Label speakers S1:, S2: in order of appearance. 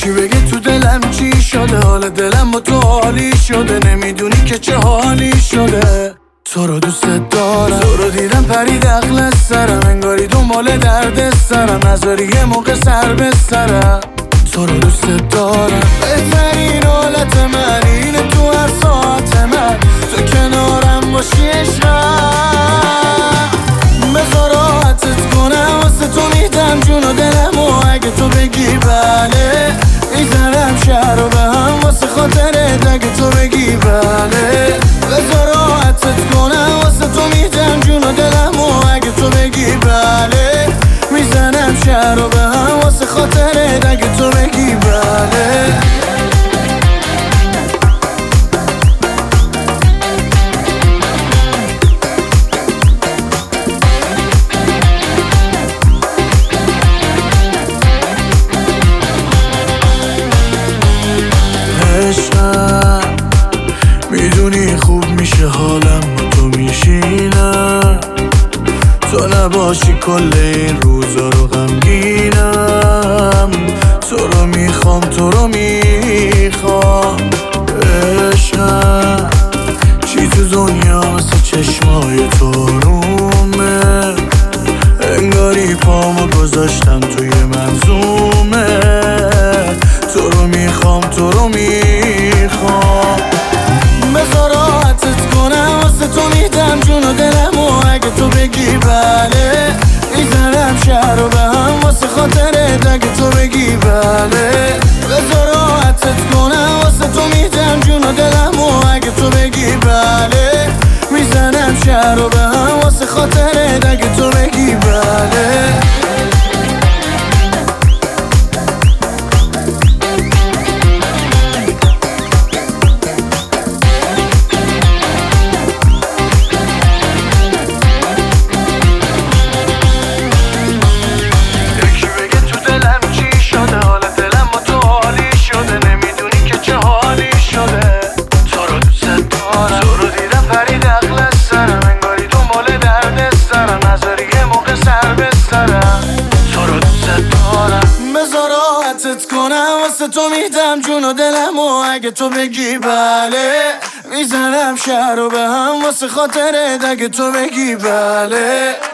S1: یکی بگه تو دلم چی شده، حال دلم با تو حالی شده، نمیدونی که چه حالی شده. تو رو دوست دارم، تو رو دیدم پرید عقل از سرم، انگاری دنبال درد سرم، نذاری یه موقع سر به سرم. تو رو دوست دارم، بهترین حالت من اینه تو هر ساعت من تو کنارم باشی عشقم. بذار راحتت کنم واسه تو میدم جون و دلم و اگه تو بگی بله میزنم شهر رو به هم واسه خاطرت اگه تو بگی بله. بذار راحتت کنم واسه تو میدم جون و دلم و اگه تو بگی بله میزنم شهر رو به هم واسه خاطرت اگه تو بگی بله. عشقم میدونی خوب میشه حالم با تو میشینم، تو نباشی کل این روزا رو غمگینم. تو رو میخوام تو رو میخوام عشقم، چی تو دنیا مثل چشمای تو رومه، انگاری پامو گذاشتم توی منظومه. تو رو میخوام تو رو میخوام، بذار راحتت کنم واسه تو میدم جون و دلم و اگه تو بگی بله میزنم شهر رو به هم واسه خاطرت اگه تو بگی بله. بذار راحتت کنم واسه تو میدم جون و دلم و اگه تو بگی بله میزنم شهر رو به هم واسه خاطرت اگه تو بگی بله. بذار راحتت کنم واسه تو میدم جون و دلم و اگه تو بگی بله میزنم شهر رو به هم واسه خاطرت اگه تو بگی بله.